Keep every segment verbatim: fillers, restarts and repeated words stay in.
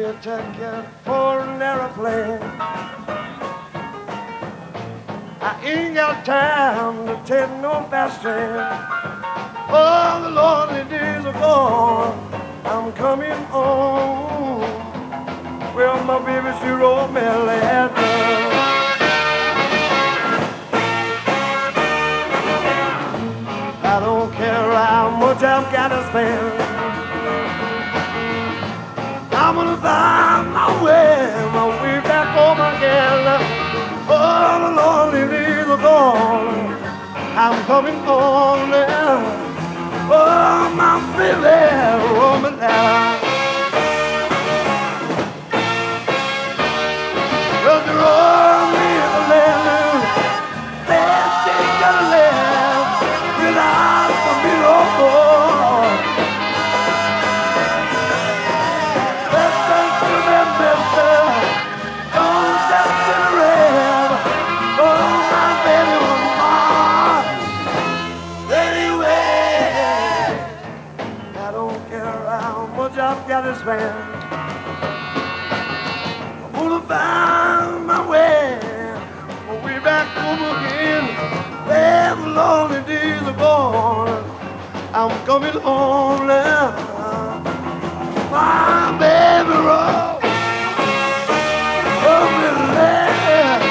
a ticket for an aeroplane. I ain't got time to take no fast train. Oh, the lonely days are gone. I'm coming home. Well, my baby, she wrote me a letter. I don't care how much I've got to spend. I'm gonna find my way, my way back home again. Oh, the lonely days are gone. I'm coming home now. Oh, my baby, wrote me down. Just wrote me a letter. Said she gonna live without me no more. Listen to me, mister. Don't just sit around. Oh, my baby was mine. Anyway, I don't care how much I've got to spend. I'm gonna find my way, my way back home again. Well, the lonely days are gone. I'm coming home now. My baby roll, oh, me land.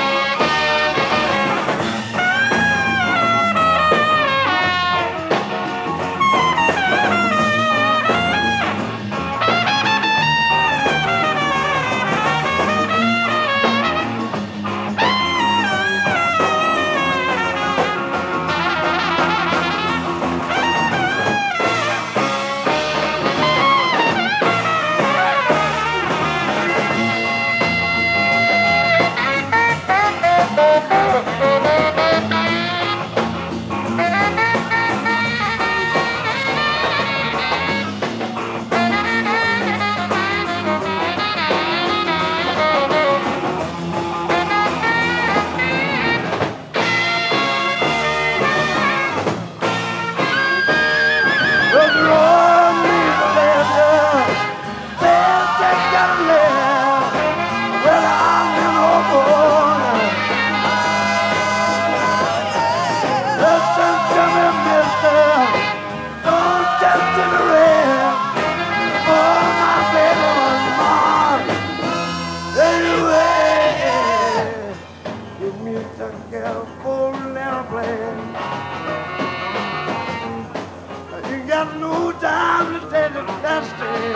No time to take the testing.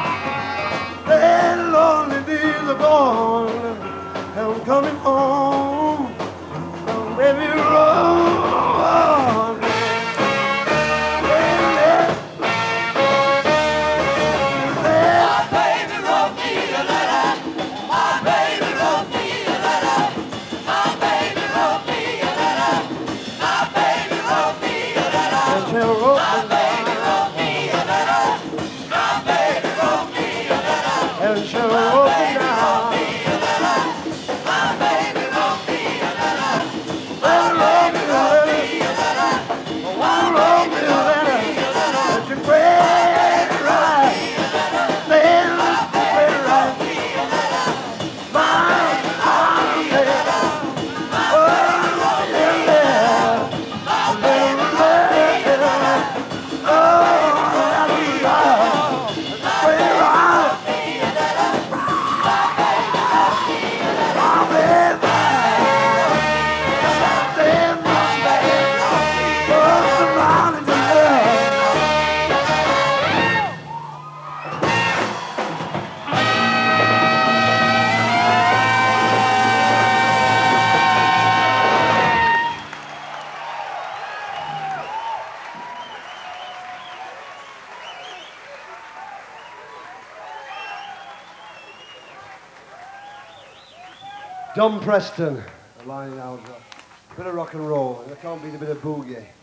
The lonely days are gone. I'm coming home. Oh, baby, roll. My baby wrote me a letter. My baby wrote me a letter. My baby wrote me a letter. My baby wrote me a letter. And she wrote My baby wrote me a letter. My baby wrote me a letter. and she wrote me down. My baby wrote me a letter. My baby wrote me a letter. My wrote me a letter. And she prayed it right. Then she prayed it right. My baby. Oh, yeah. Don Preston, a line out, a bit of rock and roll, and I can't beat a bit of boogie.